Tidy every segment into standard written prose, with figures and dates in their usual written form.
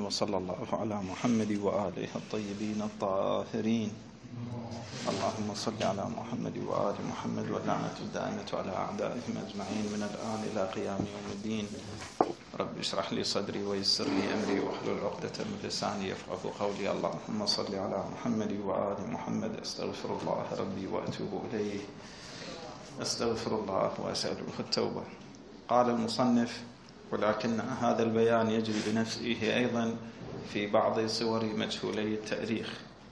وصلى الله على محمد وآله الطيبين الطاهرين. اللهم صل على محمد وآل محمد واللعنة الدائمة على أعدائهم أجمعين من الآن إلى قيام يوم الدين. رب اشرح لي صدري ويسر لي أمري واحلل عقدة من لساني يفقهوا قولي. اللهم صل على محمد وآل محمد. أستغفر الله ربي وأتوب إليه. أستغفر الله وأسأله التوبة. قال المصنف: ولكن هذا البيان يجري بنفسه أيضا في بعض صور مجهولي التاريخ.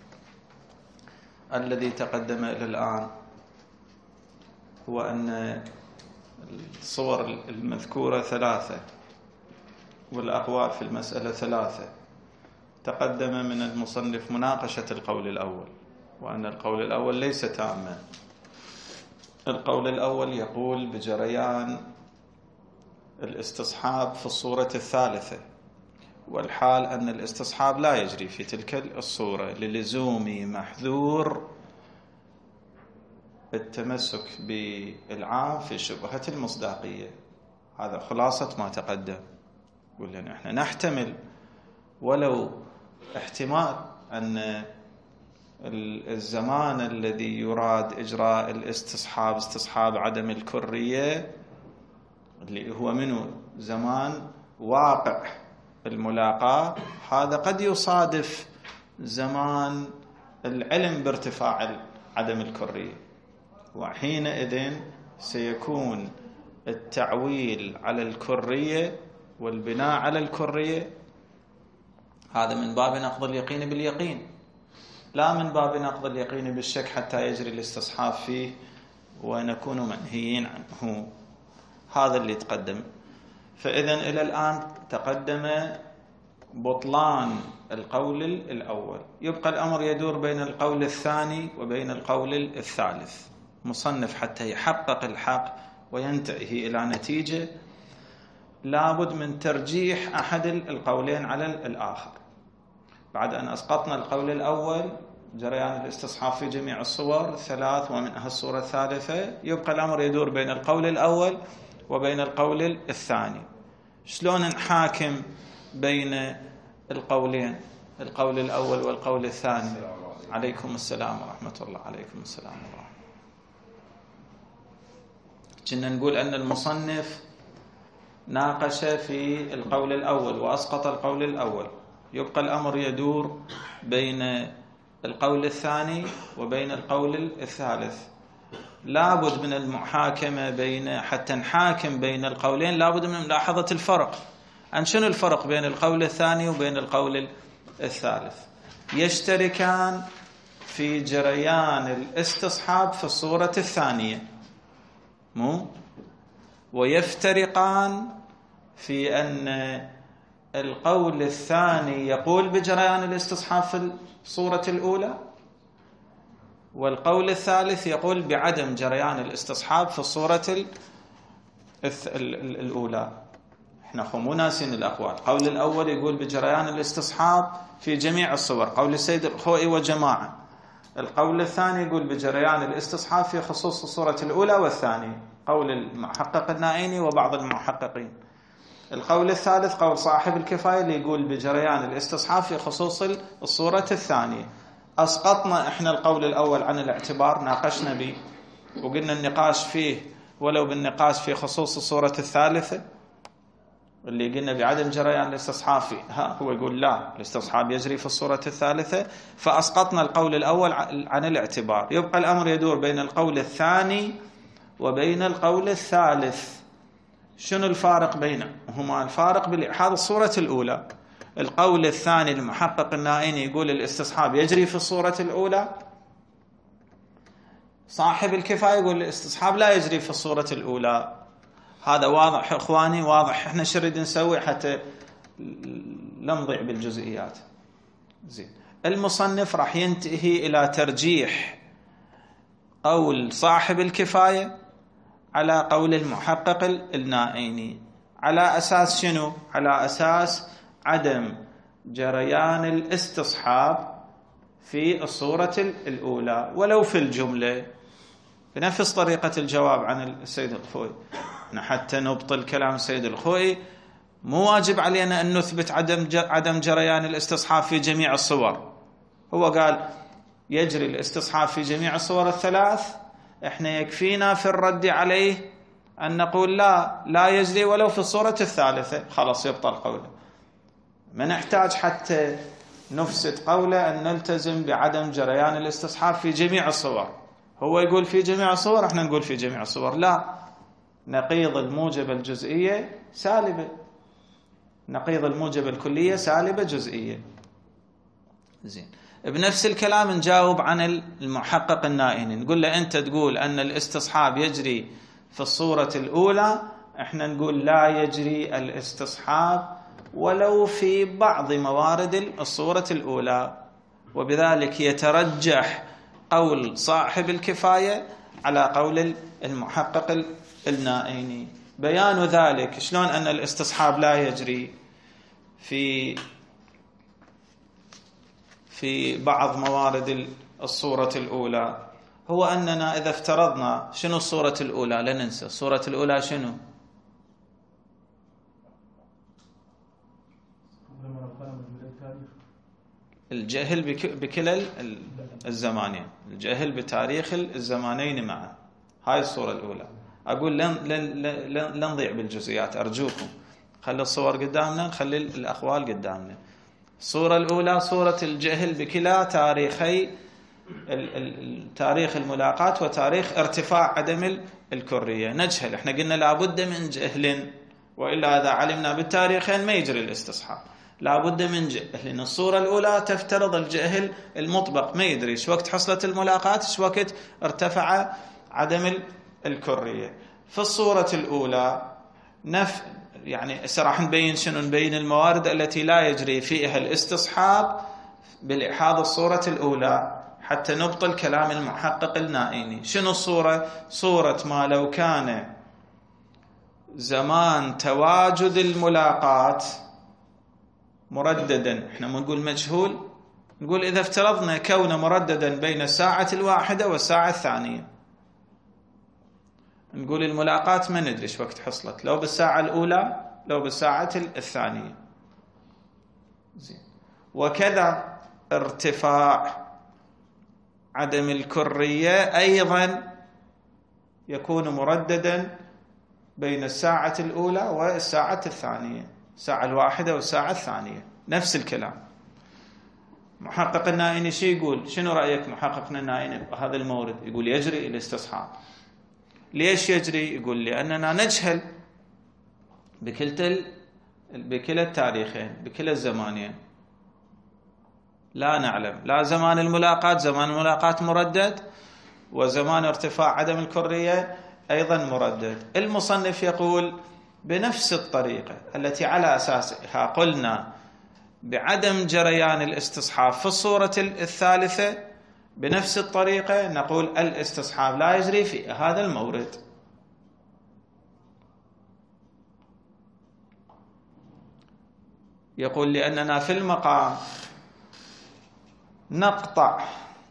الذي تقدم إلى الآن هو أن الصور المذكورة 3 والأقوال في المسألة 3. تقدم من المصنف مناقشة القول الأول، وأن القول الأول ليس تاما. القول الأول يقول بجريان الاستصحاب في الصورة الثالثة، والحال أن الاستصحاب لا يجري في تلك الصورة للزوم محذور التمسك بالعام في شبهة المصداقية. هذا خلاصة ما تقدم. قلنا احنا نحتمل ولو احتمال أن الزمان الذي يراد إجراء الاستصحاب استصحاب عدم الكرية، اللي هو منه زمان واقع الملاقاة، هذا قد يصادف زمان العلم بارتفاع عدم الكرية، وحينئذ سيكون التعويل على الكرية والبناء على الكرية هذا من باب نقض اليقين باليقين، لا من باب نقض اليقين بالشك حتى يجري الاستصحاب فيه ونكون منهيين عنه. هذا اللي تقدم. فإذن إلى الآن تقدم بطلان القول الأول. يبقى الأمر يدور بين القول الثاني وبين القول الثالث. مصنف حتى يحقق الحق وينتهي إلى نتيجة لابد من ترجيح أحد القولين على الآخر. بعد أن أسقطنا القول الأول جريان الاستصحاب في جميع الصور 3 ومنها الصورة الثالثة، يبقى الأمر يدور بين القول الأول وبين القول الثاني. شلون نحاكم بين القولين، القول الأول والقول الثاني؟ عليكم السلام ورحمة الله. عليكم السلام ورحمة الله. كنا نقول أن المصنف ناقش في القول الأول وأسقط القول الأول، يبقى الأمر يدور بين القول الثاني وبين القول الثالث. لابد من المحاكمة بين، حتى نحاكم بين القولين لابد من ملاحظة الفرق. أن شنو الفرق بين القول الثاني وبين القول الثالث؟ يشتركان في جريان الاستصحاب في الصورة الثانية، ويفترقان في أن القول الثاني يقول بجريان الاستصحاب في الصورة الأولى، والقول الثالث يقول بعدم جريان الاستصحاب في الصورة الأولى. احنا مو ناسين الأقوال. القول الأول يقول بجريان الاستصحاب في جميع الصور، قول السيد الخوئي وجماعة. القول الثاني يقول بجريان الاستصحاب في خصوص الصورة الأولى والثانية، قول المحقق النائيني وبعض المحققين. القول الثالث قول صاحب الكفاية اللي يقول بجريان الاستصحاب في خصوص الصورة الثانية. أسقطنا إحنا القول الأول عن الاعتبار، ناقشنا به وقلنا النقاش فيه ولو بالنقاش في خصوص الصورة الثالثة اللي قلنا بعدم جريان الاستصحاب فيه، هو يقول لا، الاستصحاب يجري في الصورة الثالثة، فأسقطنا القول الأول عن الاعتبار. يبقى الأمر يدور بين القول الثاني وبين القول الثالث. شنو الفارق بينهما؟ الفارق هذا الصورة الأولى. القول الثاني المحقق النائيني يقول الاستصحاب يجري في الصورة الأولى، صاحب الكفاية يقول الاستصحاب لا يجري في الصورة الأولى. هذا واضح إخواني؟ واضح. احنا شو نريد نسوي حتى لا نضيع بالجزئيات؟ زين. المصنف راح ينتهي إلى ترجيح قول صاحب الكفاية على قول المحقق النائيني. على أساس شنو؟ على أساس عدم جريان الاستصحاب في الصورة الأولى ولو في الجملة، بنفس طريقة الجواب عن السيد الخوئي. حتى نبطل كلام السيد الخوئي مو واجب علينا أن نثبت عدم جريان الاستصحاب في جميع الصور. هو قال يجري الاستصحاب في جميع الصور الثلاث، احنا يكفينا في الرد عليه أن نقول لا يجري ولو في الصورة الثالثة، خلاص يبطل قوله. ما نحتاج حتى نفسد قوله أن نلتزم بعدم جريان الاستصحاب في جميع الصور. هو يقول في جميع الصور، احنا نقول في جميع الصور. لا، نقيض الموجب الجزئية سالبة، نقيض الموجب الكلية سالبة جزئية. زين، بنفس الكلام نجاوب عن المحقق النائني، نقول له أنت تقول أن الاستصحاب يجري في الصورة الأولى، احنا نقول لا يجري الاستصحاب ولو في بعض موارد الصورة الأولى، وبذلك يترجح قول صاحب الكفاية على قول المحقق النائني. بيان ذلك شلون أن الاستصحاب لا يجري في بعض موارد الصورة الأولى، هو أننا إذا افترضنا شنو الصورة الأولى، لا ننسى الصورة الأولى شنو؟ الجهل بكلا الزمانين، الجهل بتاريخ الزمانين معا، هاي الصورة الأولى. أقول لن نضيع بالجزئيات، أرجوكم خلي الصور قدامنا، خلي الأخوال قدامنا. الصورة الأولى صورة الجهل بكلا تاريخي تاريخ الملاقات وتاريخ ارتفاع عدم الكرية. نجهل، احنا قلنا لابد من جهل، وإلا إذا علمنا بالتاريخين ما يجري الاستصحاب، لابد من جهل. الصورة الأولى تفترض الجهل المطبق، ما يدري ايش وقت حصلت الملاقات، ايش وقت ارتفع عدم الكرية. في الصورة الأولى يعني راح نبين شنو، نبين الموارد التي لا يجري فيها الاستصحاب بالإحاض الصورة الأولى حتى نبطل كلام المحقق النائني. شنو الصورة؟ صورة ما لو كان زمان تواجد الملاقات مرددا، احنا ما نقول مجهول، نقول إذا افترضنا كونه مرددا بين الساعة الواحدة والساعة الثانية، نقول الملاقات ما ندري ايش وقت حصلت، لو بالساعة الأولى لو بالساعة الثانية. زين، وكذا ارتفاع عدم الكرية أيضا يكون مرددا بين الساعة الأولى والساعة الثانية، الساعة الواحدة والساعة الثانية، نفس الكلام. محقق النائني شو يقول؟ شنو رأيك محققنا النائني بهذا المورد؟ يقول يجري الاستصحاب. ليش يجري؟ يقول لأننا نجهل بكلا التاريخين، بكلا الزمانين، لا نعلم لا زمان الملاقات مردد، وزمان ارتفاع عدم الكرية أيضا مردد. المصنف يقول بنفس الطريقة التي على أساسها قلنا بعدم جريان الاستصحاب في الصورة الثالثة، بنفس الطريقة نقول الاستصحاب لا يجري في هذا المورد. يقول لأننا في المقام نقطع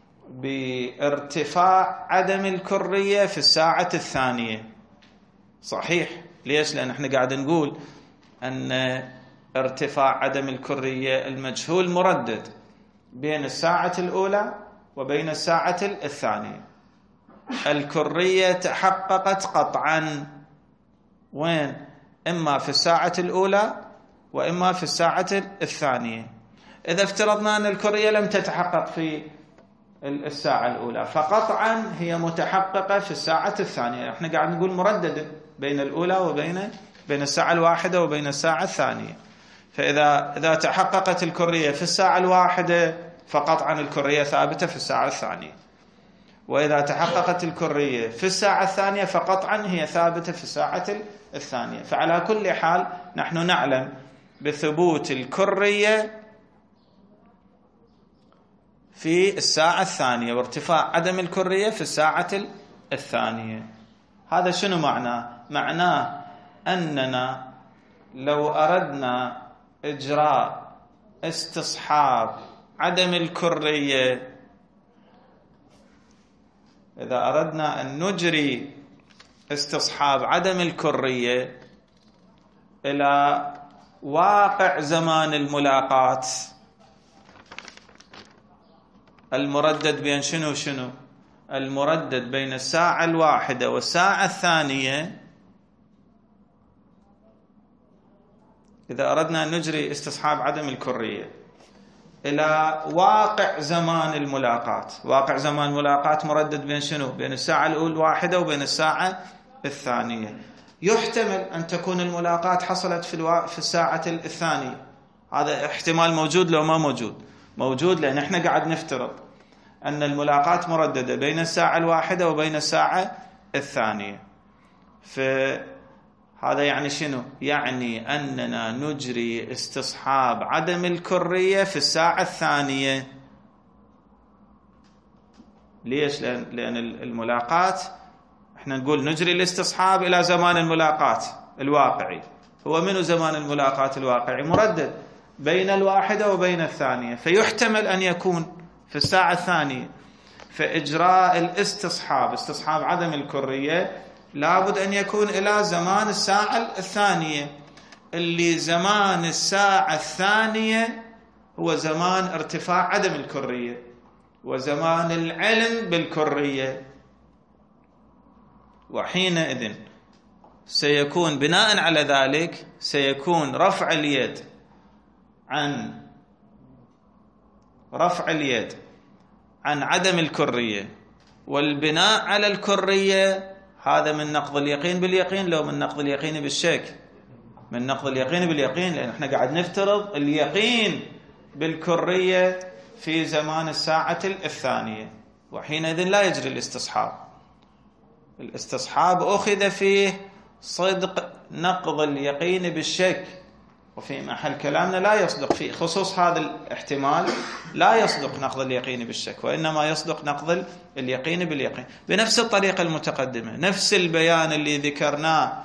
بارتفاع عدم الكرية في الساعة الثانية. صحيح، ليش؟ لأن احنا قاعد نقول أن ارتفاع عدم الكرية المجهول مردد بين الساعة الأولى وبين الساعة الثانية. الكرية تحققت قطعا وين؟ إما في الساعة الأولى وإما في الساعة الثانية. إذا افترضنا أن الكرية لم تتحقق في الساعة الأولى، فقطعا هي متحققة في الساعة الثانية. احنا قاعد نقول مرددة بين الأولى وبين الساعة الواحدة وبين الساعة الثانية. فإذا تحققت الكرية في الساعة الواحدة فقطعا الكرية ثابتة في الساعة الثانية، وإذا تحققت الكرية في الساعة الثانية فقطعا هي ثابتة في الساعة الثانية. فعلى كل حال نحن نعلم بثبوت الكرية في الساعة الثانية وارتفاع عدم الكرية في الساعة الثانية. هذا شنو معناه؟ معناه أننا لو أردنا إجراء استصحاب عدم الكرية، إذا أردنا أن نجري استصحاب عدم الكرية إلى واقع زمان الملاقاة المردد بين شنو وشنو؟ المردد بين الساعة الواحدة والساعة الثانية. إذا أردنا أن نجري استصحاب عدم الكرية إلى واقع زمان الملاقاة، واقع زمان الملاقاة مردد بين شنو؟ بين الساعة الواحدة وبين الساعة الثانية. يحتمل أن تكون الملاقاة حصلت في الساعة الثانية. هذا احتمال موجود لو ما موجود؟ موجود، لأن احنا قاعد نفترض أن الملاقاة مرددة بين الساعة الواحدة وبين الساعة الثانية. فهذا يعني شنو؟ يعني أننا نجري استصحاب عدم الكرية في الساعة الثانية. ليش؟ لأن الملاقاة احنا نقول نجري الاستصحاب إلى زمان الملاقاة الواقعي. هو منو زمان الملاقاة الواقعي؟ مردد بين الواحدة وبين الثانية، فيحتمل أن يكون في الساعة الثانية. فإجراء الاستصحاب، استصحاب عدم الكرية، لابد أن يكون إلى زمان الساعة الثانية، اللي زمان الساعة الثانية هو زمان ارتفاع عدم الكرية وزمان العلم بالكرية. وحينئذ سيكون بناء على ذلك سيكون رفع اليد عن عدم الكرية والبناء على الكرية، هذا من نقض اليقين باليقين لو من نقض اليقين بالشك؟ من نقض اليقين باليقين، لأن احنا قاعد نفترض اليقين بالكرية في زمان الساعة الثانية، وحينئذ لا يجري الاستصحاب. الاستصحاب أخذ فيه صدق نقض اليقين بالشك، وفي محل كلامنا لا يصدق فيه خصوص هذا الاحتمال، لا يصدق نقض اليقين بالشك، وإنما يصدق نقض اليقين باليقين. بنفس الطريقة المتقدمة، نفس البيان اللي ذكرناه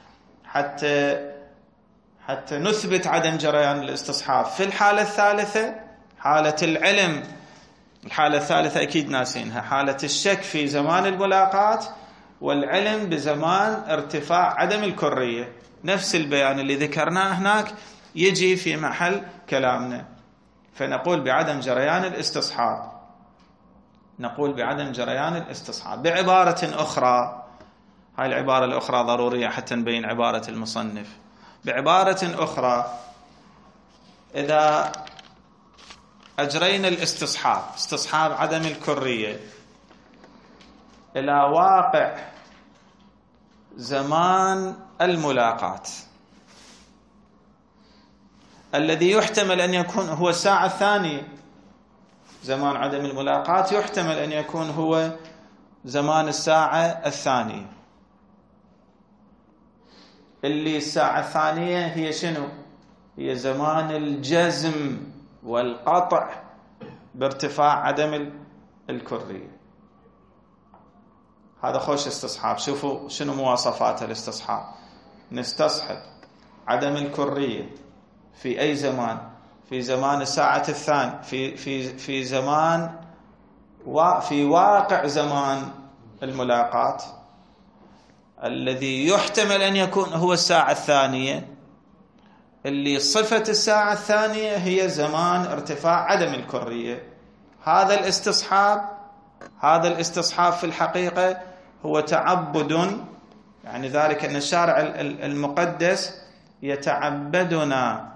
حتى نثبت عدم جريان الاستصحاب في الحالة الثالثة، حالة العلم. الحالة الثالثة أكيد ناسينها، حالة الشك في زمان الملاقاة والعلم بزمان ارتفاع عدم الكرية. نفس البيان اللي ذكرناه هناك يجي في محل كلامنا، فنقول بعدم جريان الاستصحاب. نقول بعدم جريان الاستصحاب. بعبارة أخرى، هاي العبارة الأخرى ضرورية حتى نبين عبارة المصنف. بعبارة أخرى، إذا أجرينا الاستصحاب، استصحاب عدم الكرية، إلى واقع زمان الملاقاة الذي يحتمل أن يكون هو الساعة الثانية، زمان عدم الملاقاة يحتمل أن يكون هو زمان الساعة الثانية، اللي الساعة الثانية هي شنو؟ هي زمان الجزم والقطع بارتفاع عدم الكرية. هذا خوش استصحاب. شوفوا شنو مواصفات الاستصحاب. نستصحب عدم الكرية في أي زمان؟ في زمان الساعة الثانية، في زمان في واقع زمان الملاقاة الذي يحتمل أن يكون هو الساعة الثانية، اللي صفة الساعة الثانية هي زمان ارتفاع عدم الكرية. هذا الاستصحاب في الحقيقة هو تعبد، يعني ذلك أن الشارع المقدس يتعبدنا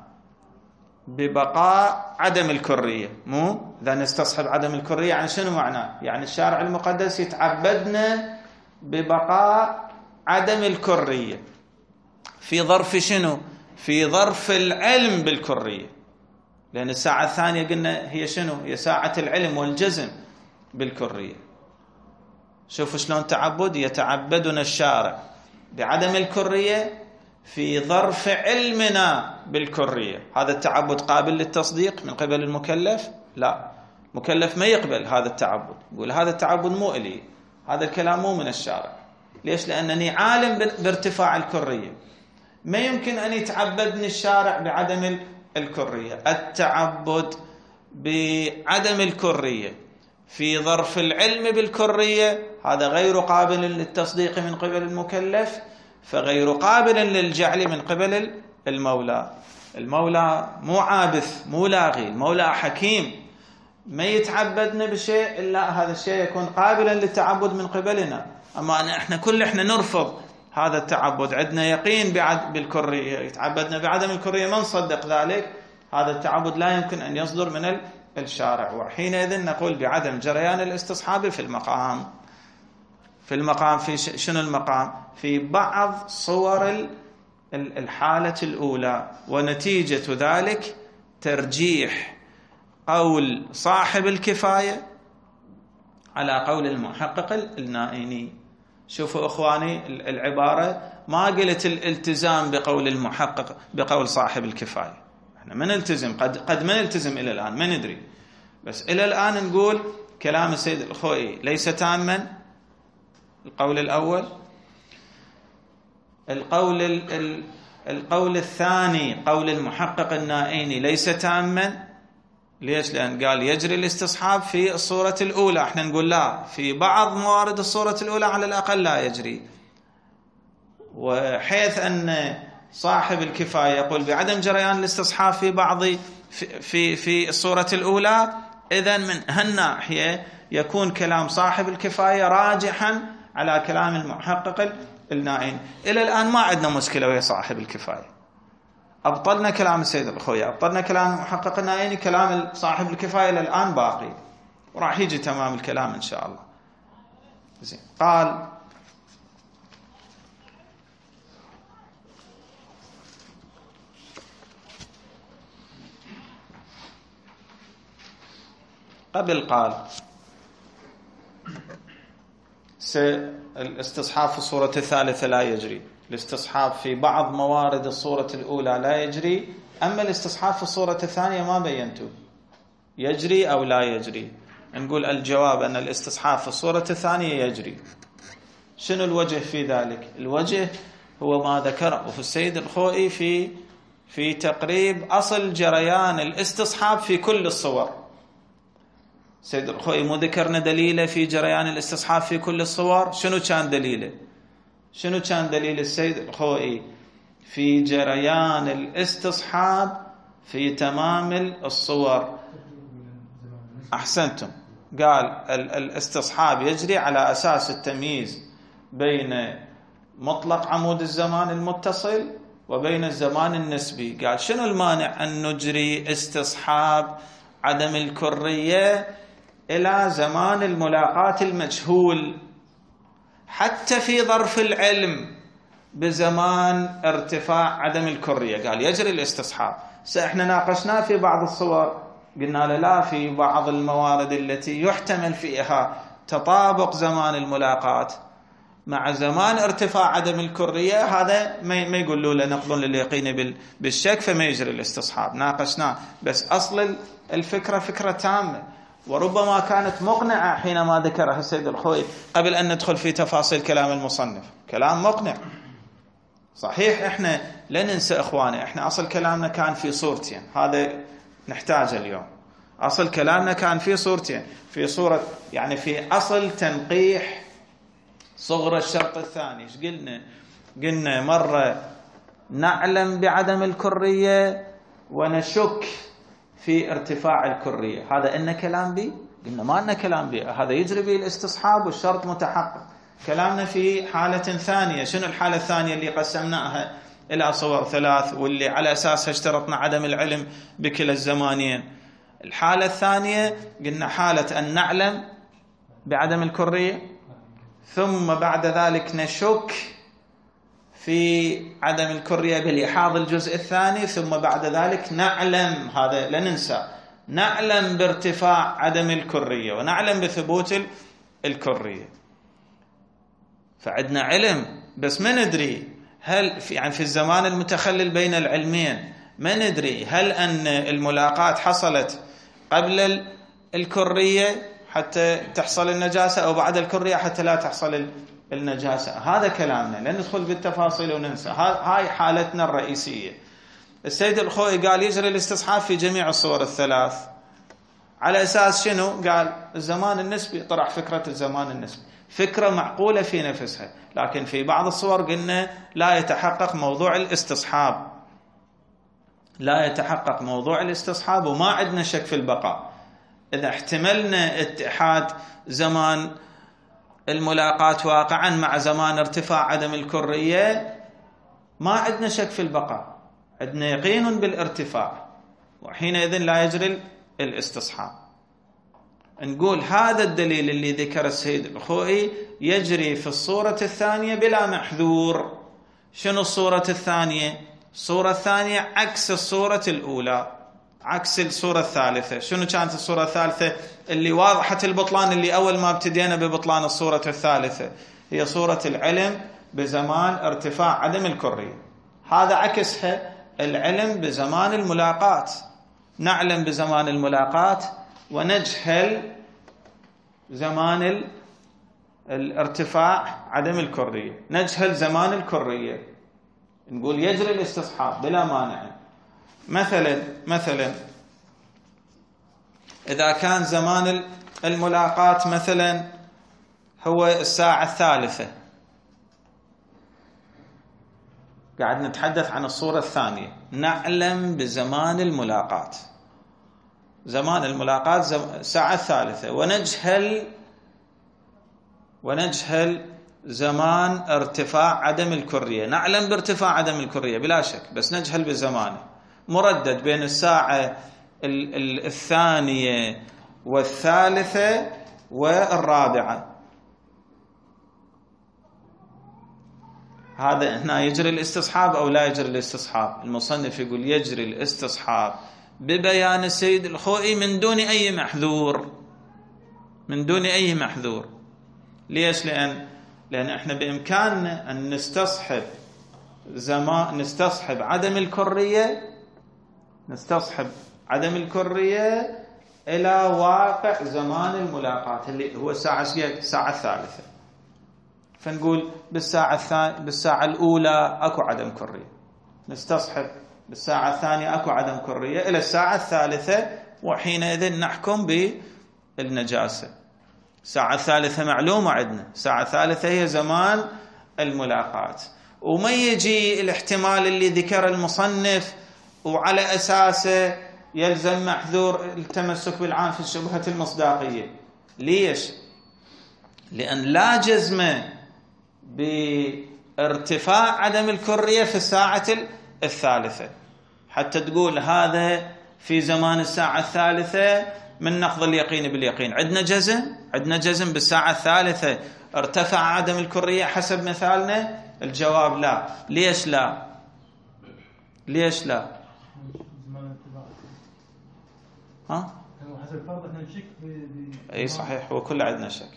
ببقاء عدم الكرية. مو إذا نستصحب عدم الكرية عن شنو معناه؟ يعني الشارع المقدس يتعبدنا ببقاء عدم الكرية في ظرف شنو؟ في ظرف العلم بالكرية، لأن الساعة الثانية قلنا هي شنو؟ هي ساعة العلم والجزم بالكرية. شوفوا شلون تعبد، يتعبدنا الشارع بعدم الكرية في ظرف علمنا بالكرية. هذا التعبد قابل للتصديق من قبل المكلف؟ لا، المكلف ما يقبل هذا التعبد، يقول هذا التعبد مو إلي، هذا الكلام مو من الشارع. ليش؟ لأنني عالم بارتفاع الكرية، ما يمكن أن يتعبدني الشارع بعدم الكرية. التعبد بعدم الكرية في ظرف العلم بالكرية هذا غير قابل للتصديق من قبل المكلف، فغير قابل للجعل من قبل المولى. المولى مو عابث مو لاغي، المولى حكيم، ما يتعبدنا بشيء إلا هذا الشيء يكون قابلا للتعبد من قبلنا. أما احنا نرفض هذا التعبد، عندنا يقين بالكرية، يتعبدنا بعدم الكرية، ما نصدق ذلك، هذا التعبد لا يمكن أن يصدر من الشارع، وحينئذ نقول بعدم جريان الاستصحاب في المقام. في شنو المقام؟ في بعض صور الحالة الأولى، ونتيجة ذلك ترجيح قول صاحب الكفاية على قول المحقق النائني. شوفوا إخواني العبارة، ما قلت الالتزام بقول المحقق بقول صاحب الكفاية، احنا ما نلتزم، قد ما نلتزم إلى الآن، ما ندري، بس إلى الآن نقول كلام السيد الخوئي ليس تاما. القول الأول. القول الثاني قول المحقق النائني ليس تاما. ليش؟ لأن قال يجري الاستصحاب في الصورة الأولى، احنا نقول لا، في بعض موارد الصورة الأولى على الأقل لا يجري، وحيث أن صاحب الكفاية يقول بعدم جريان الاستصحاب في بعض في الصورة الأولى، إذن من هالناحية يكون كلام صاحب الكفاية راجحا على كلام المحقق النائن. إلى الآن ما عندنا مشكلة ويا صاحب الكفاية، أبطلنا كلام السيد الخوئي، أبطلنا كلام المحقق النائني، كلام صاحب الكفاية إلى الآن باقي، وراح يجي تمام الكلام إن شاء الله. زين. قال الاستصحاب في الصورة الثالثة لا يجري، الاستصحاب في بعض موارد الصورة الأولى لا يجري، أما الاستصحاب في الصورة الثانية ما بينتوا يجري أو لا يجري. نقول الجواب أن الاستصحاب في الصورة الثانية يجري. شنو الوجه في ذلك؟ الوجه هو ما ذكره في السيد الخوئي في تقريب أصل جريان الاستصحاب في كل الصور. السيد الخوئي مو ذكرنا دليله في جريان الاستصحاب في كل الصور؟ شنو كان دليله؟ شنو كان دليل السيد الخوئي في جريان الاستصحاب في تمام الصور؟ أحسنتم، قال الاستصحاب يجري على أساس التمييز بين مطلق عمود الزمان المتصل وبين الزمان النسبي. قال شنو المانع أن نجري استصحاب عدم الكرية إلى زمان الملاقاة المجهول حتى في ظرف العلم بزمان ارتفاع عدم الكرية؟ قال يجري الاستصحاب. احنا ناقشناه في بعض الصور، قلنا لا، في بعض الموارد التي يحتمل فيها تطابق زمان الملاقاة مع زمان ارتفاع عدم الكرية، هذا ما يقولوا له نقض لليقين بالشك فما يجري الاستصحاب، ناقشناه. بس أصل الفكرة فكرة تامة، وربما كانت مقنعة حينما ذكرها السيد الخوئي قبل أن ندخل في تفاصيل كلام المصنف، كلام مقنع صحيح. احنا لا ننسى اخواني، احنا اصل كلامنا كان في صورتين، هذا نحتاجه اليوم. اصل كلامنا كان في صورتين، في صورة يعني في اصل تنقيح صغر الشرط الثاني. ايش قلنا مرة نعلم بعدم الكرية ونشك في ارتفاع الكرية، هذا إن كلام بي؟ قلنا ما إن كلام بي، هذا يجري به الاستصحاب والشرط متحقق. كلامنا في حالة ثانية. شنو الحالة الثانية اللي قسمناها إلى صور ثلاث واللي على أساسها اشترطنا عدم العلم بكلا الزمانين؟ الحالة الثانية قلنا حالة أن نعلم بعدم الكرية ثم بعد ذلك نشك في عدم الكرية بلحاظ الجزء الثاني، ثم بعد ذلك نعلم، هذا لا ننسى، نعلم بارتفاع عدم الكرية ونعلم بثبوت الكرية. فعندنا علم بس ما ندري هل في الزمان المتخلل بين العلمين ما ندري هل أن الملاقاة حصلت قبل الكرية حتى تحصل النجاسة أو بعد الكرية حتى لا تحصل النجاسة. هذا كلامنا، لا ندخل بالتفاصيل وننسى، هاي حالتنا الرئيسية. السيد الخوئي قال يجري الاستصحاب في جميع الصور الثلاث على أساس شنو؟ قال الزمان النسبي، طرح فكرة الزمان النسبي، فكرة معقولة في نفسها، لكن في بعض الصور قلنا لا يتحقق موضوع الاستصحاب. لا يتحقق موضوع الاستصحاب وما عندنا شك في البقاء. إذا احتملنا اتحاد زمان الملاقات واقعا مع زمان ارتفاع عدم الكرية ما عندنا شك في البقاء، عندنا يقين بالارتفاع، وحينئذ لا يجري الاستصحاب. نقول هذا الدليل اللي ذكر السيد الخوئي يجري في الصورة الثانية بلا محذور. شنو الصورة الثانية؟ الصورة الثانية عكس الصورة الأولى، عكس الصورة الثالثة. شنو كانت الصورة الثالثة اللي واضحة البطلان، اللي أول ما ابتدينا ببطلان الصورة الثالثة هي صورة العلم بزمان ارتفاع عدم الكرية. هذا عكسها العلم بزمان الملاقات. نعلم بزمان الملاقات ونجهل زمان الارتفاع عدم الكرية، نجهل زمان الكرية، نقول يجري الاستصحاب بلا مانع. مثلا إذا كان زمان الملاقات مثلا هو الساعة الثالثة، قاعد نتحدث عن الصورة الثانية، نعلم بزمان الملاقات، زمان الملاقات الساعة الثالثة، ونجهل زمان ارتفاع عدم الكرية. نعلم بارتفاع عدم الكرية بلا شك، بس نجهل بزمانه، مردد بين الساعة الثانية والثالثة والرابعة. هذا هنا يجري الاستصحاب أو لا يجري الاستصحاب؟ المصنف يقول يجري الاستصحاب ببيان السيد الخوئي من دون أي محذور، من دون أي محذور. ليش؟ لأن احنا بإمكاننا أن نستصحب عدم الكرية إلى واقع زمان الملاقات اللي هو الساعة الثالثة. فنقول بالساعة الأولى أكو عدم كرية، نستصحب بالساعة الثانية أكو عدم كرية إلى الساعة الثالثة، وحينئذ نحكم بالنجاسة. الساعة الثالثة معلومة عندنا، الساعة الثالثة هي زمان الملاقات، وما يجي الاحتمال اللي ذكر المصنف وعلى أساسه يلزم محذور التمسك بالعام في الشبهة المصداقية. ليش؟ لأن لا جزم بارتفاع عدم الكرية في الساعة الثالثة حتى تقول هذا في زمان الساعة الثالثة من نقض اليقين باليقين. عندنا جزم بالساعة الثالثة ارتفع عدم الكرية حسب مثالنا؟ الجواب لا. ليش لا؟ ها؟ حسب الفرض احنا نشك اي صحيح، هو كله عندنا شك.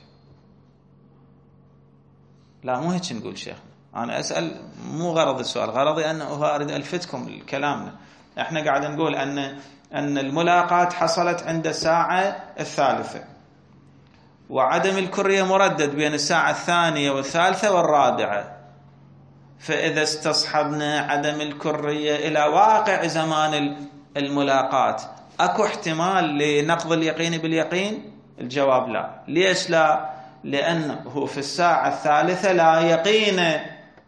لا مو هيك نقول شيخنا، انا اسال مو غرض السؤال، غرضي انه اريد الفتكم كلامنا. احنا قاعد نقول ان الملاقات حصلت عند الساعة الثالثة، وعدم الكرية مردد بين الساعة الثانية والثالثة والرابعة. فإذا استصحبنا عدم الكرية إلى واقع زمان الملاقات، أكو احتمال لنقض اليقين باليقين؟ الجواب لا. ليش لا؟ لأنه في الساعة الثالثة لا يقين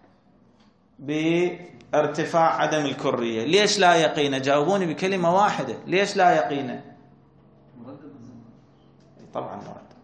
بارتفاع عدم الكرية. ليش لا يقين؟ جاوبوني بكلمة واحدة، ليش لا يقين؟ طبعا مردد،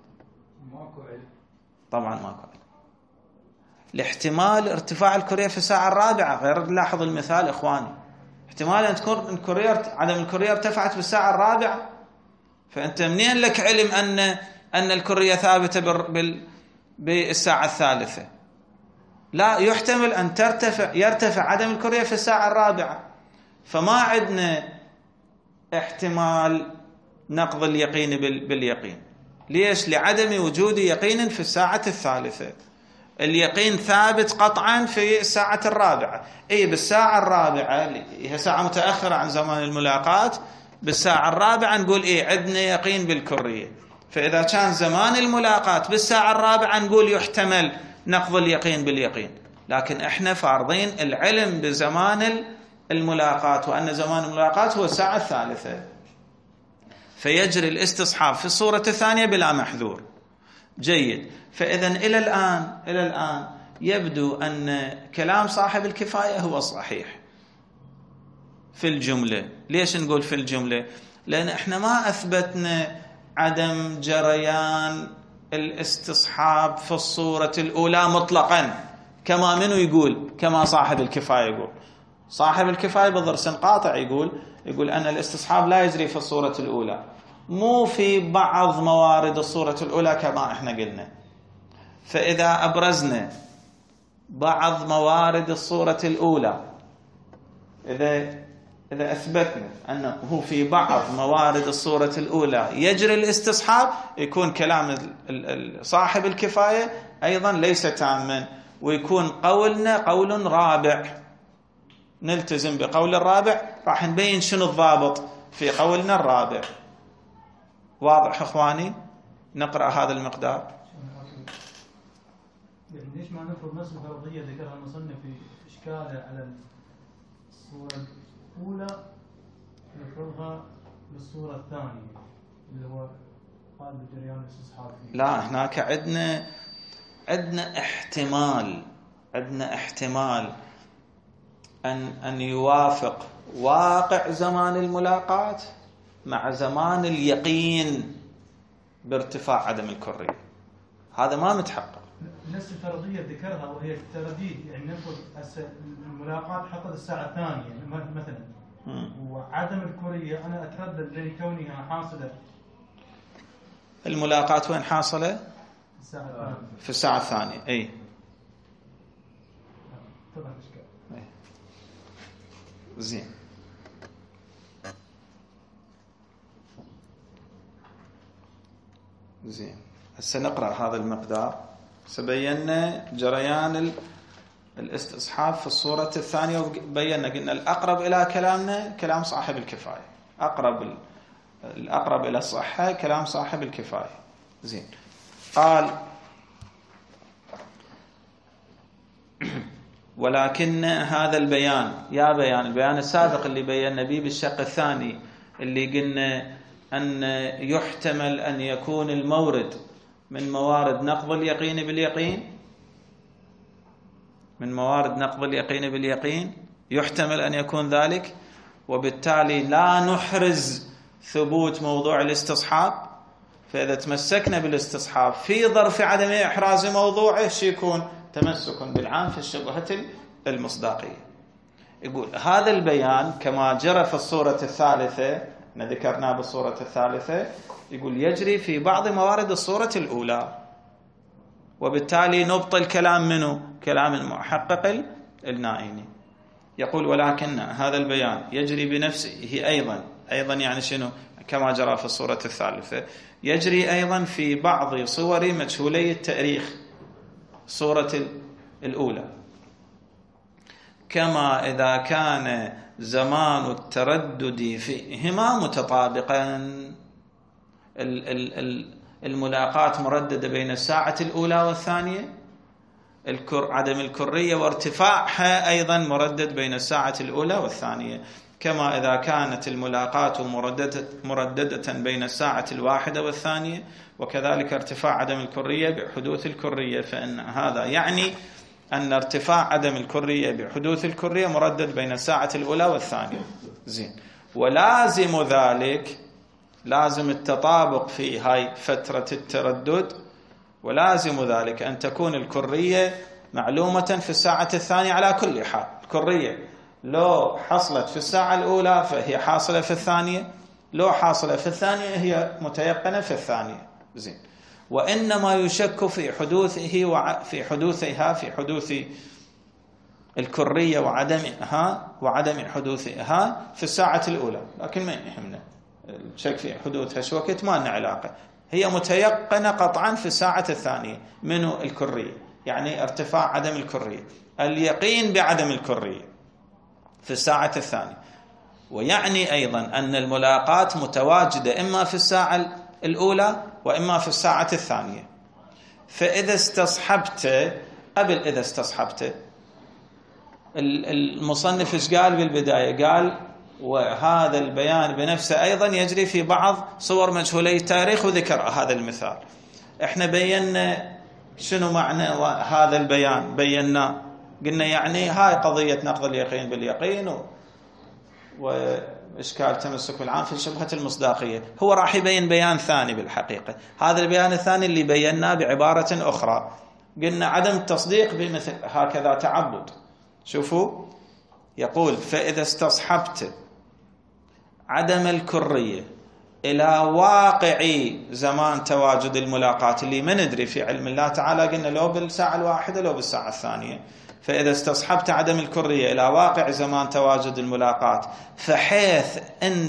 طبعا ماكو علم. لاحتمال ارتفاع الكرية في الساعة الرابعة، غير لاحظ المثال إخواني، احتمال أن تكون عدم الكرية ارتفعت بالساعة الرابعة، فأنت منين لك علم أن الكرية ثابتة بالساعة الثالثة؟ لا، يحتمل أن يرتفع عدم الكرية في الساعة الرابعة، فما عندنا احتمال نقض اليقين باليقين. ليش؟ لعدم وجود يقين في الساعة الثالثة. اليقين ثابت قطعا في الساعة الرابعة. بالساعة الرابعة هي ساعة متأخرة عن زمان الملاقات، بالساعة الرابعة نقول عندنا يقين بالكرية. فإذا كان زمان الملاقات بالساعة الرابعة نقول يحتمل نقض اليقين باليقين. لكن احنا فارضين العلم بزمان الملاقات، وأن زمان الملاقات هو الساعة الثالثة، فيجري الاستصحاب في الصورة الثانية بلا محذور. جيد. فإذا إلى الآن يبدو أن كلام صاحب الكفاية هو الصحيح، في الجملة. ليش نقول في الجملة؟ لأن احنا ما أثبتنا عدم جريان الاستصحاب في الصورة الأولى مطلقا، كما منو يقول؟ كما صاحب الكفاية يقول. صاحب الكفاية بضرس قاطع يقول أن الاستصحاب لا يجري في الصورة الأولى، مو في بعض موارد الصورة الأولى كما احنا قلنا. فإذا أبرزنا بعض موارد الصورة الأولى، إذا أثبتنا أنه في بعض موارد الصورة الأولى يجري الاستصحاب، يكون كلام صاحب الكفاية أيضا ليس تاما، ويكون قولنا قول رابع. نلتزم بقول الرابع، راح نبين شنو الضابط في قولنا الرابع. واضح إخواني؟ نقرأ هذا المقدار. يعني ليش ما نفرض نفس الفرضية ذكرها المصنف في إشكاله على الصورة الأولى نفرضها بالصورة الثانية اللي هو قال بجريان الاستصحاب؟ لا، هناك عندنا احتمال أن يوافق واقع زمان الملاقاة مع زمان اليقين بارتفاع عدم الكرية. هذا ما متحقق. نفس الفرضية ذكرها وهي الترديد، يعني نفرض الملاقاة حصلت الساعة الثانية مثلا، وعدم الكرية أنا أتردد لأن كونها حاصلة. الملاقاة وين حاصلة؟ الساعة الثانية. في الساعة الثانية. أي طبعا إشكال. زين. هسه نقرأ هذا المقدار. سبينا جريان الاستصحاب في الصورة الثانية، وبينا قلنا الأقرب إلى كلامنا كلام صاحب الكفاية، الأقرب إلى الصحة كلام صاحب الكفاية. زين. قال ولكن هذا البيان السابق اللي بينا به بالشق الثاني، اللي قلنا أن يحتمل أن يكون المورد من موارد نقض اليقين باليقين، يحتمل أن يكون ذلك، وبالتالي لا نحرز ثبوت موضوع الاستصحاب. فإذا تمسكنا بالاستصحاب في ظرف عدم إحراز موضوعه يكون تمسك بالعام في الشبهة المصداقية. يقول هذا البيان كما جرى في الصورة الثالثة، ذكرناه بالصورة الثالثة، يقول يجري في بعض موارد الصورة الأولى، وبالتالي نبطل كلام منه؟ كلام المحقق النائني. يقول ولكن هذا البيان يجري بنفسه أيضا يعني شنو؟ كما جرى في الصورة الثالثة، يجري أيضا في بعض صور مجهولي التاريخ الصورة الأولى، كما إذا كان زمان التردد فيهما متطابقا. الملاقاة مرددة بين الساعة الأولى والثانية، عدم الكرية وارتفاعها أيضا مردد بين الساعة الأولى والثانية، كما إذا كانت الملاقاة مرددة بين الساعة الواحدة والثانية، وكذلك ارتفاع عدم الكرية بحدوث الكرية. فإن هذا يعني أن ارتفاع عدم الكرية بحدوث الكرية مردد بين الساعة الأولى والثانية. زين. ولازم ذلك، لازم التطابق في هاي فترة التردد، ولازم ذلك أن تكون الكرية معلومة في الساعة الثانية على كل حال. الكرية لو حصلت في الساعة الأولى فهي حاصلة في الثانية، لو حاصلة في الثانية هي متيقنة في الثانية. زين. وإنما يشك في حدوث الكرية وعدم حدوثها في الساعة الأولى، لكن ما يهمنا الشك في حدوثها شو وقت، ما لنا علاقة. هي متيقنة قطعا في الساعة الثانية منه الكرية، يعني ارتفاع عدم الكرية، اليقين بعدم الكرية في الساعة الثانية. ويعني أيضا أن الملاقاة متواجدة إما في الساعة الأولى وإما في الساعة الثانية. فإذا استصحبت إذا استصحبت المصنف إيش قال بالبداية؟ قال وهذا البيان بنفسه أيضا يجري في بعض صور مجهولي التاريخ، وذكر هذا المثال. احنا بينا شنو معنى هذا البيان، بينا قلنا يعني هاي قضية نقض اليقين باليقين وإشكال تمسك بالعام في شبهة المصداقية. هو راح يبين بيان ثاني بالحقيقة. هذا البيان الثاني اللي بيناه بعبارة أخرى، قلنا عدم التصديق بمثل هكذا تعبد. شوفوا يقول: فإذا استصحبت عدم الكرية إلى واقع زمان تواجد الملاقاة، اللي ما ندري في علم الله تعالى، قلنا لو بالساعة الواحدة لو بالساعة الثانية، فإذا استصحبت عدم الكرية إلى واقع زمان تواجد الملاقاة، فحيث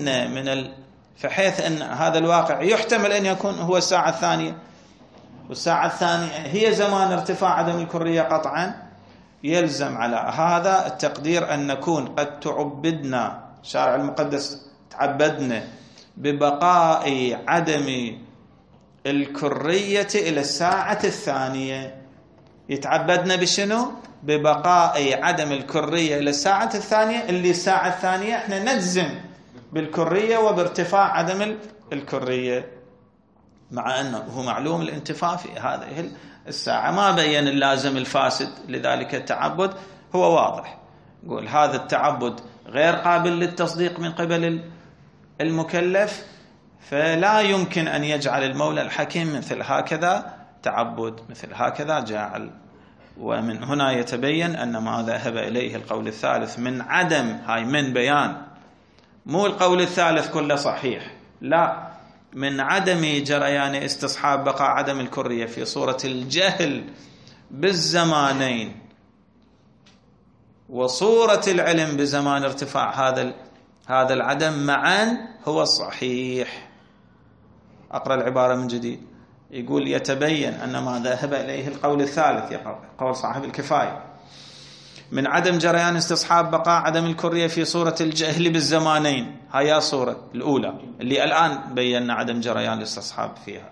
أن هذا الواقع يحتمل أن يكون هو الساعة الثانية، والساعة الثانية هي زمان ارتفاع عدم الكرية قطعا، يلزم على هذا التقدير أن نكون قد تعبدنا، الشارع المقدس تعبدنا ببقاء عدم الكرية إلى الساعة الثانية. يتعبدنا بشنو؟ ببقاء عدم الكرية إلى الساعة الثانية، اللي الساعة الثانية احنا نجزم بالكرية وبارتفاع عدم الكرية، مع أنه هو معلوم الانتفاء في هذه الساعة. ما بين اللازم الفاسد لذلك التعبد، هو واضح. يقول هذا التعبد غير قابل للتصديق من قبل المكلف، فلا يمكن أن يجعل المولى الحكيم مثل هكذا تعبد، مثل هكذا جاعل. ومن هنا يتبين أن ما ذهب إليه القول الثالث من عدم، هاي من بيان، مو القول الثالث كله صحيح، لا، من عدم جريان استصحاب بقاء عدم الكرية في صورة الجهل بالزمانين وصورة العلم بزمان ارتفاع هذا العدم معا هو الصحيح. أقرأ العبارة من جديد. يقول: يتبين أن ما ذهب إليه القول الثالث، قول صاحب الكفاية، من عدم جريان استصحاب بقاء عدم الكرية في صورة الجهل بالزمانين، هيا صورة الأولى اللي الآن بينا عدم جريان الاستصحاب فيها،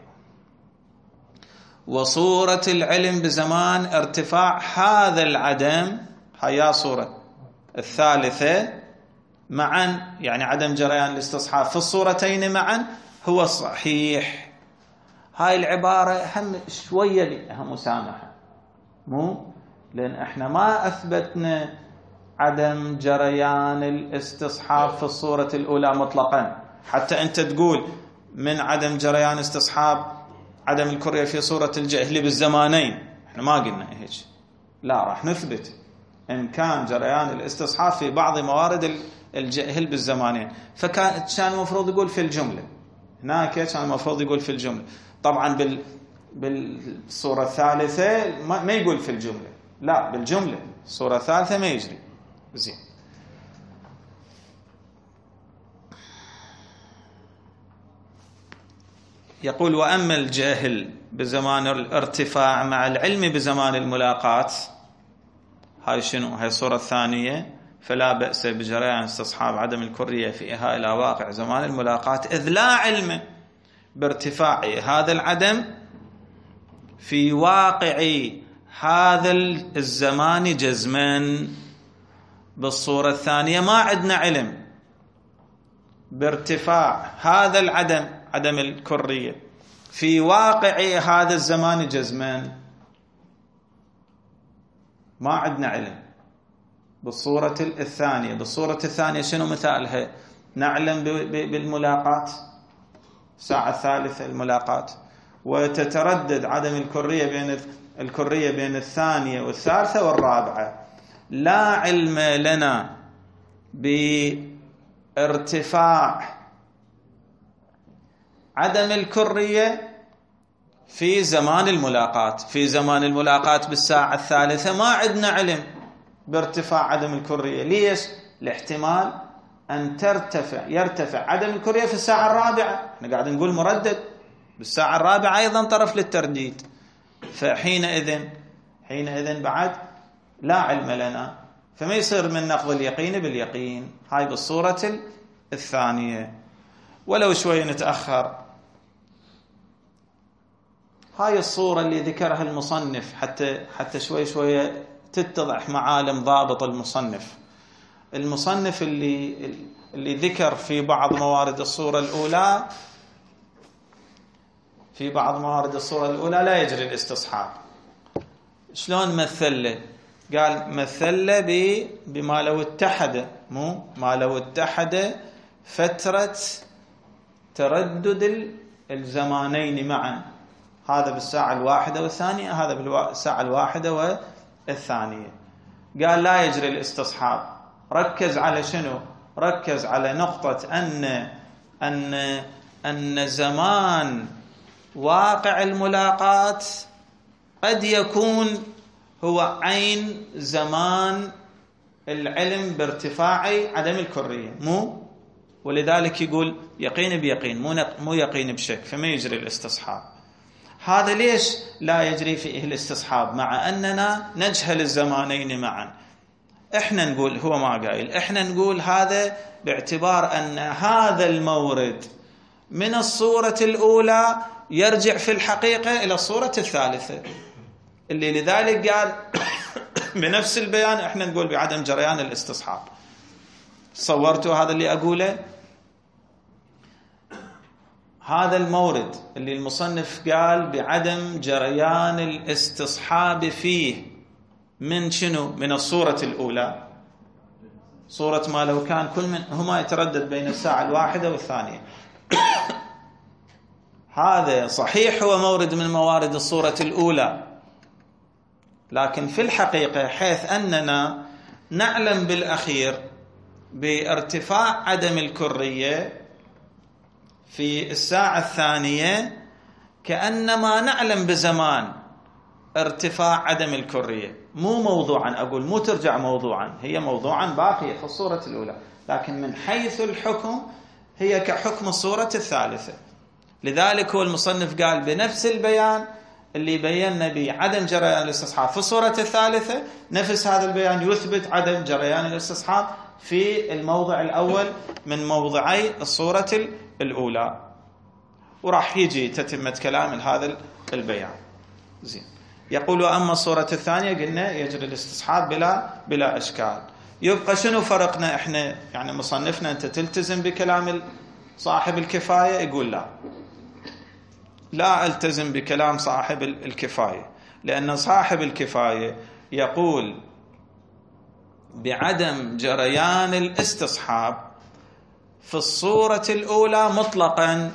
وصورة العلم بزمان ارتفاع هذا العدم، هيا صورة الثالثة معا، يعني عدم جريان الاستصحاب في الصورتين معا هو الصحيح. هاي العبارة هم شوية لها مسامحة، مو لأن احنا ما أثبتنا عدم جريان الاستصحاب في الصورة الأولى مطلقا، حتى أنت تقول من عدم جريان استصحاب عدم الكرية في صورة الجهل بالزمانين، احنا ما قلنا هيك، لا، راح نثبت إمكان جريان الاستصحاب في بعض موارد الجهل بالزمانين. فكان المفروض يقول في الجملة، هناك كان المفروض يقول في الجملة. طبعا بالصورة الثالثة ما يقول في الجملة، لا، بالجملة الصورة الثالثة ما يجري. زين. يقول: وأما الجاهل بزمان الارتفاع مع العلم بزمان الملاقاة، هاي شنو؟ هاي الصورة الثانية، فلا بأس بجريان استصحاب عدم الكرية فيها إلى واقع زمان الملاقاة، إذ لا علم بارتفاع هذا العدم في واقع هذا الزمان جزما. بالصورة الثانية ما عندنا علم بارتفاع هذا العدم، عدم الكرية، في واقع هذا الزمان جزما، ما عندنا علم بالصورة الثانية. بالصورة الثانية شنو مثالها؟ نعلم بالملاقاة، الساعة الثالثة الملاقاة، وتتردد عدم الكرية بين الثانية والثالثة والرابعة. لا علم لنا بارتفاع عدم الكرية في زمان الملاقاة. في زمان الملاقاة بالساعة الثالثة ما عندنا علم بارتفاع عدم الكرية. ليش؟ لاحتمال أن يرتفع عدم الكرية في الساعة الرابعة. احنا قاعد نقول مردد بالساعة الرابعة أيضا طرف للترديد، حينئذ بعد لا علم لنا، فما يصير من نقض اليقين باليقين. هاي بالصورة الثانية. ولو شوي نتأخر، هاي الصورة اللي ذكرها المصنف حتى شوي تتضح معالم ضابط المصنف اللي ذكر في بعض موارد الصورة الأولى لا يجري الاستصحاب. شلون مثل له؟ قال مثل بما لو اتحد، مو ما لو اتحد فترة تردد الزمانين معا، هذا بالساعة 1 والثانية، هذا بالساعة 1 والثانية. قال لا يجري الاستصحاب. ركز على شنو؟ ركز على نقطة أن زمان واقع الملاقات قد يكون هو عين زمان العلم بارتفاع عدم الكرية، مو؟ ولذلك يقول يقين بيقين، مو يقين بشك، فما يجري الاستصحاب. هذا ليش لا يجري فيه الاستصحاب مع أننا نجهل الزمانين معا؟ احنا نقول، هو ما قايل، احنا نقول هذا باعتبار أن هذا المورد من الصورة الأولى يرجع في الحقيقة إلى الصورة الثالثة، اللي لذلك قال بنفس البيان احنا نقول بعدم جريان الاستصحاب. صورتوا هذا اللي أقوله؟ هذا المورد اللي المصنف قال بعدم جريان الاستصحاب فيه من شنو؟ من الصورة الأولى، صورة ما لو كان كل منهما يتردد بين الساعة 1 والثانية. هذا صحيح هو مورد من موارد الصورة الأولى، لكن في الحقيقة حيث أننا نعلم بالأخير بارتفاع عدم الكرية في الساعة الثانية، كأنما نعلم بزمان ارتفاع عدم الكرية، مو موضوعا، أقول مو ترجع موضوعا، هي موضوعا باقية في الصورة الأولى، لكن من حيث الحكم هي كحكم الصورة الثالثة. لذلك هو المصنف قال بنفس البيان اللي بينا بعدم جريان الاستصحاب في الصورة الثالثة، نفس هذا البيان يثبت عدم جريان الاستصحاب في الموضع الأول من موضعي الصورة الأولى. وراح يجي تتمة كلام هذا البيان. زين. يقول أما الصورة الثانية قلنا يجري الاستصحاب بلا إشكال. يبقى شنو فرقنا احنا؟ يعني مصنفنا أنت تلتزم بكلام صاحب الكفاية؟ يقول لا ألتزم بكلام صاحب الكفاية، لأن صاحب الكفاية يقول بعدم جريان الاستصحاب في الصورة الأولى مطلقا،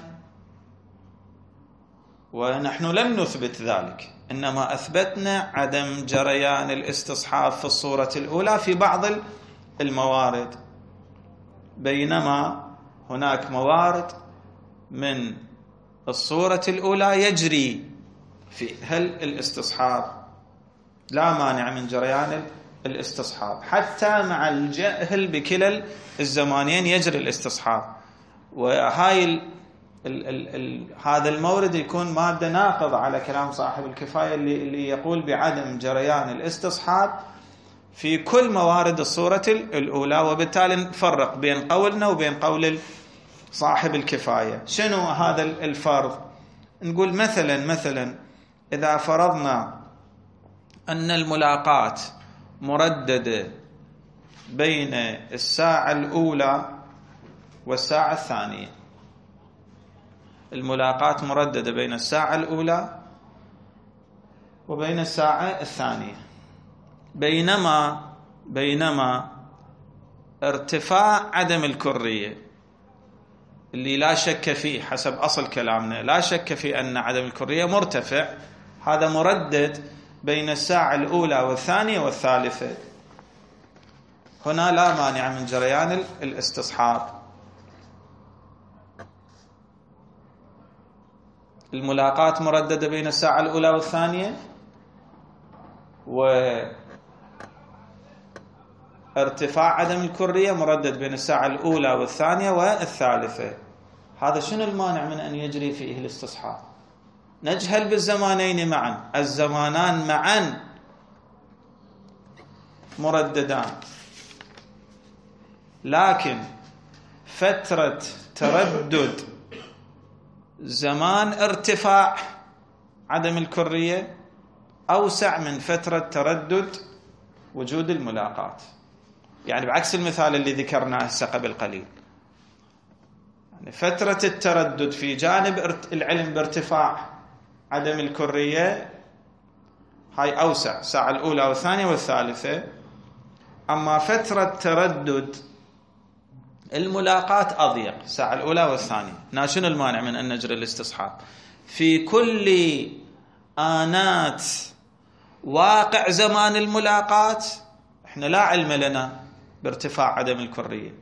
ونحن لم نثبت ذلك، إنما أثبتنا عدم جريان الاستصحاب في الصورة الأولى في بعض الموارد، بينما هناك موارد من الصورة الأولى يجري فيها الاستصحاب، لا مانع من جريان الاستصحاب، حتى مع الجهل بكلا الزمانين يجري الاستصحاب. وهاي هذا المورد يكون مادة ناقض على كلام صاحب الكفاية اللي يقول بعدم جريان الاستصحاب في كل موارد الصورة الأولى. وبالتالي نفرق بين قولنا وبين قول صاحب الكفاية. شنو هذا الفرض؟ نقول مثلا إذا فرضنا أن الملاقات مرددة بين الساعة الأولى والساعة الثانية، الملاقات مرددة بين الساعة الأولى وبين الساعة الثانية، بينما ارتفاع عدم الكرية اللي لا شك فيه حسب أصل كلامنا، لا شك في أن عدم الكرية مرتفع، هذا مردد بين الساعة الأولى والثانية والثالثة، هنا لا مانع من جريان الاستصحاب. الملاقات مرددة بين الساعة الأولى والثانية، وارتفاع عدم الكرية مردد بين الساعة الأولى والثانية والثالثة. هذا شنو المانع من أن يجري فيه الاستصحاب؟ نجهل بالزمانين معا، الزمانان معا مرددان، لكن فترة تردد زمان ارتفاع عدم الكرية أوسع من فترة تردد وجود الملاقات. يعني بعكس المثال اللي ذكرناه هسه قبل قليل، يعني فترة التردد في جانب العلم بارتفاع عدم الكرية هاي أوسع، الساعة الأولى والثانية والثالثة. أما فترة تردد الملاقات أضيق، الساعة الأولى والثانية. شنو المانع من أن نجري الاستصحاب؟ في كل آنات واقع زمان الملاقات احنا لا علم لنا بارتفاع عدم الكرية.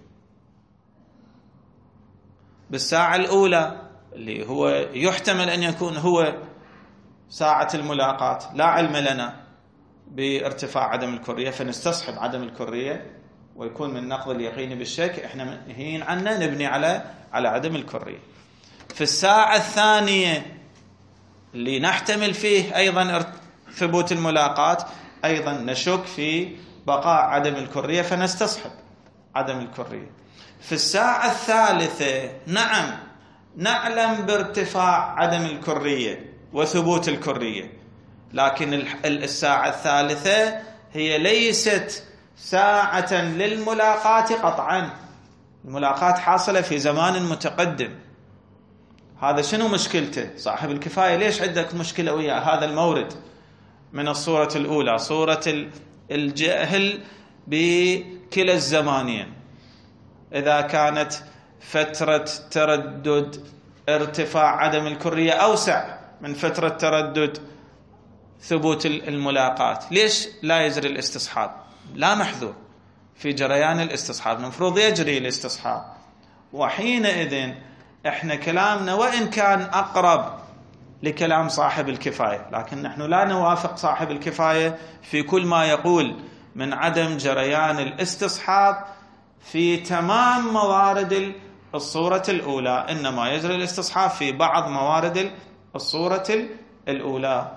بالساعة الأولى اللي هو يحتمل أن يكون هو ساعة الملاقات لا علم لنا بارتفاع عدم الكرية، فنستصحب عدم الكرية ويكون من نقض اليقين بالشك احنا منهيين عنه، نبني على عدم الكرية. في الساعة الثانية اللي نحتمل فيه أيضا ثبوت الملاقات أيضا نشك في بقاء عدم الكرية فنستصحب عدم الكرية. في الساعة الثالثة نعم نعلم بارتفاع عدم الكرية وثبوت الكرية، لكن الساعة الثالثة هي ليست ساعة للملاقات قطعا، الملاقات حاصلة في زمان متقدم. هذا شنو مشكلته صاحب الكفاية؟ ليش عندك مشكلة ويا هذا المورد من الصورة الأولى، صورة الجهل بكلا الزمانين؟ إذا كانت فترة تردد ارتفاع عدم الكرية أوسع من فترة تردد ثبوت الملاقات، ليش لا يجري الاستصحاب؟ لا محذور في جريان الاستصحاب، المفروض يجري الاستصحاب. وحينئذ احنا كلامنا وإن كان أقرب لكلام صاحب الكفاية، لكن نحن لا نوافق صاحب الكفاية في كل ما يقول من عدم جريان الاستصحاب في تمام موارد الصورة الأولى، إنما يجري الاستصحاب في بعض موارد الصورة الأولى.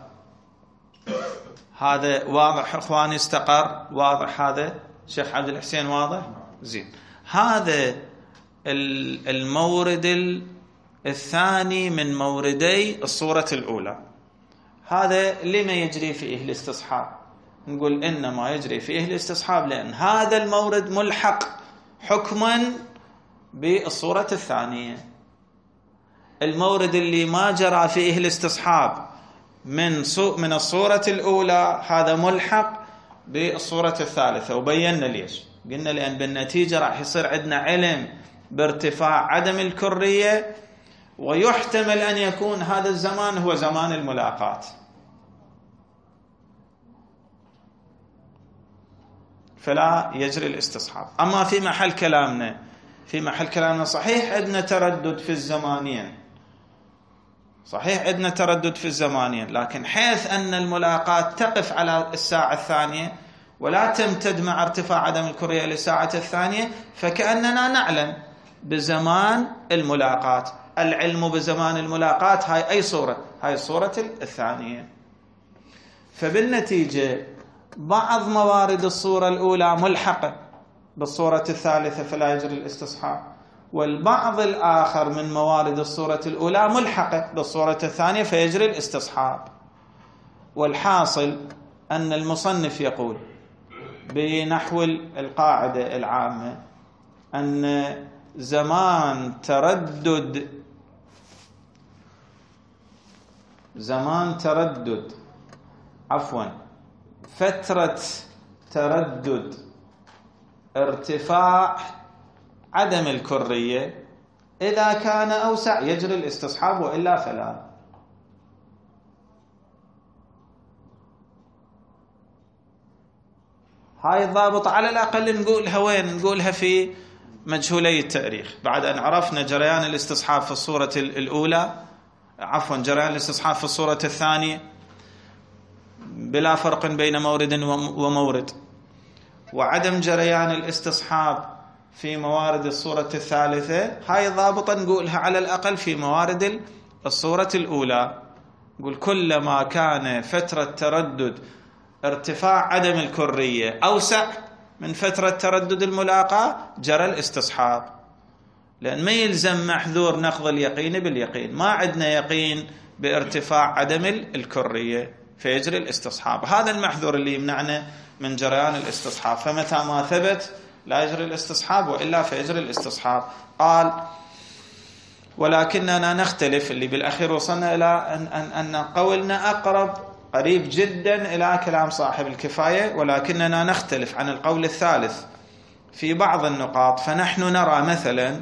هذا واضح إخواني؟ استقر واضح هذا؟ شيخ عبد الحسين واضح؟ زين. هذا المورد الثاني من موردي الصورة الأولى، هذا لما يجري فيه الاستصحاب؟ نقول إنما يجري فيه الاستصحاب لأن هذا المورد ملحق حكما بالصورة الثانية. المورد اللي ما جرى فيه الاستصحاب من الصورة الأولى هذا ملحق بالصورة الثالثة، وبينا ليش. قلنا لأن بالنتيجة راح يصير عندنا علم بارتفاع عدم الكرية، ويحتمل أن يكون هذا الزمان هو زمان الملاقات، فلا يجري الاستصحاب. أما في محل كلامنا صحيح عندنا تردد في الزمانين، صحيح عندنا تردد في الزمانين، لكن حيث أن الملاقات تقف على الساعة الثانية ولا تمتد مع ارتفاع عدم الكرية للساعة الثانية، فكأننا نعلم بزمان الملاقات. العلم بزمان الملاقات هاي أي صورة؟ هاي الصورة الثانية. فبالنتيجة بعض موارد الصورة الأولى ملحقة بالصورة الثالثة فلا يجري الاستصحاب، والبعض الآخر من موارد الصورة الأولى ملحقة بالصورة الثانية فيجري الاستصحاب. والحاصل أن المصنف يقول بنحو القاعدة العامة أن زمان تردد فترة تردد ارتفاع عدم الكرية إذا كان أوسع يجري الاستصحاب، وإلا فلا. هاي الضابط على الأقل نقولها وين؟ نقولها في مجهولي التاريخ. بعد أن عرفنا جريان الاستصحاب في الصورة الأولى، جريان الاستصحاب في الصورة الثانية بلا فرق بين مورد ومورد، وعدم جريان الاستصحاب في موارد الصورة الثالثة، هاي ضابطة نقولها على الأقل في موارد الصورة الأولى. نقول كلما كان فترة تردد ارتفاع عدم الكرية أوسع من فترة تردد الملاقاة جرى الاستصحاب، لأن ما يلزم محذور نقض اليقين باليقين، ما عندنا يقين بارتفاع عدم الكرية فيجري الاستصحاب. هذا المحذور اللي يمنعنا من جريان الاستصحاب، فمتى ما ثبت لا يجري الاستصحاب وإلا فيجري الاستصحاب. قال ولكننا نختلف، اللي بالأخير وصلنا إلى أن قولنا أقرب قريب جدا إلى كلام صاحب الكفاية، ولكننا نختلف عن القول الثالث في بعض النقاط. فنحن نرى مثلا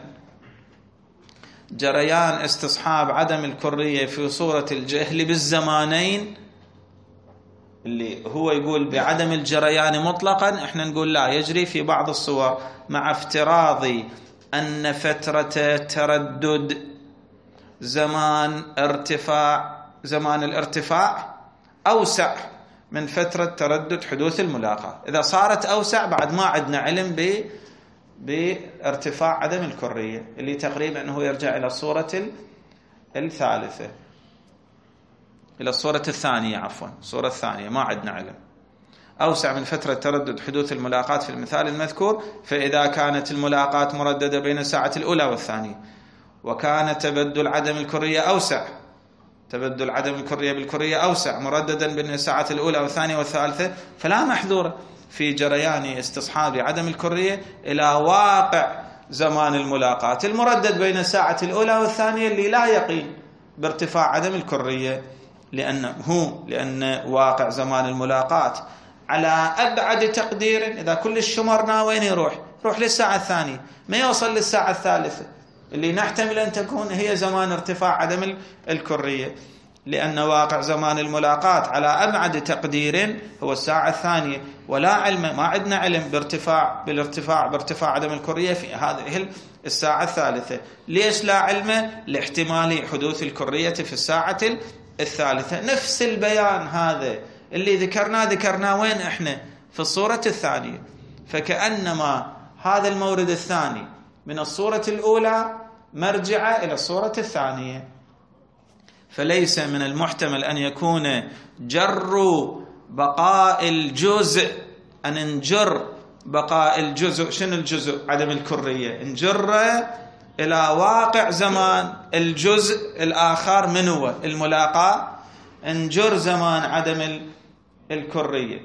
جريان استصحاب عدم الكرية في صورة الجهل بالزمانين، اللي هو يقول بعدم الجريان مطلقا، احنا نقول لا، يجري في بعض الصور، مع افتراض أن فترة تردد زمان الارتفاع أوسع من فترة تردد حدوث الملاقاة. إذا صارت أوسع بعد ما عندنا علم بارتفاع عدم الكرية، اللي تقريبا هو يرجع إلى الصورة الثالثة، إلى الصورة الثانية، عفوا الصورة الثانية ما عندنا علم. أوسع من فترة تردد حدوث الملاقاة في المثال المذكور، فإذا كانت الملاقاة مرددة بين الساعة الأولى والثانية، وكان تبدل عدم الكرية أوسع، تبدل عدم الكرية بالكرية أوسع مرددا بين الساعة الأولى والثانية والثالثة، فلا محذور في جريان استصحاب عدم الكرية إلى واقع زمان الملاقاة المردد بين الساعة الأولى والثانية، اللي لا يقين بارتفاع عدم الكرية، لأن واقع زمان الملاقاة على أبعد تقدير إذا كل الشمرنا وين يروح للساعة الثانية، ما يوصل للساعة الثالثة، اللي نحتمل أن تكون هي زمان ارتفاع عدم الكرية، لأن واقع زمان الملاقاة على أبعد تقدير هو الساعة الثانية، ولا علم، ما عندنا علم بارتفاع عدم الكرية في هذه الساعة الثالثة. ليش لا علم؟ لاحتمال حدوث الكرية في الساعة الثالثة. نفس البيان هذا اللي ذكرناه وين احنا؟ في الصورة الثانية. فكأنما هذا المورد الثاني من الصورة الأولى مرجع إلى الصورة الثانية، فليس من المحتمل أن يكون جر بقاء الجزء، أن نجر بقاء الجزء. شنو الجزء؟ عدم الكرية، نجر إلى واقع زمان الجزء الآخر من هو الملاقاة، نجر زمان عدم الكرية،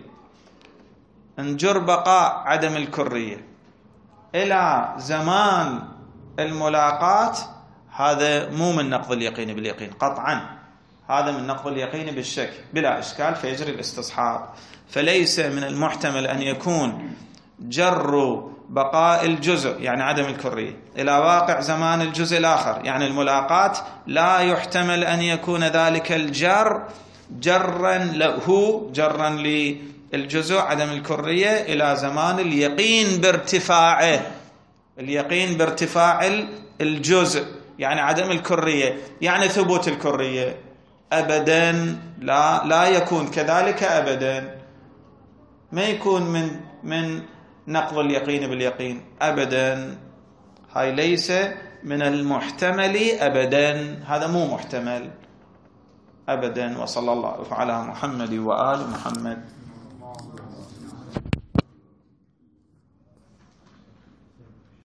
نجر بقاء عدم الكرية إلى زمان الملاقاة. هذا مو من نقض اليقين باليقين قطعا، هذا من نقض اليقين بالشك بلا إشكال، فيجري الاستصحاب. فليس من المحتمل أن يكون جر بقاء الجزء يعني عدم الكرية إلى واقع زمان الجزء الآخر يعني الملاقاة، لا يحتمل أن يكون ذلك الجر جرا له، جرا للجزء عدم الكرية إلى زمان اليقين بارتفاعه، اليقين بارتفاع الجزء يعني عدم الكرية، يعني ثبوت الكرية أبدا لا يكون كذلك أبدا، ما يكون من نقض اليقين باليقين أبدا. هاي ليس من المحتمل أبدا، هذا مو محتمل أبدا. وصلى الله على محمد وآل محمد.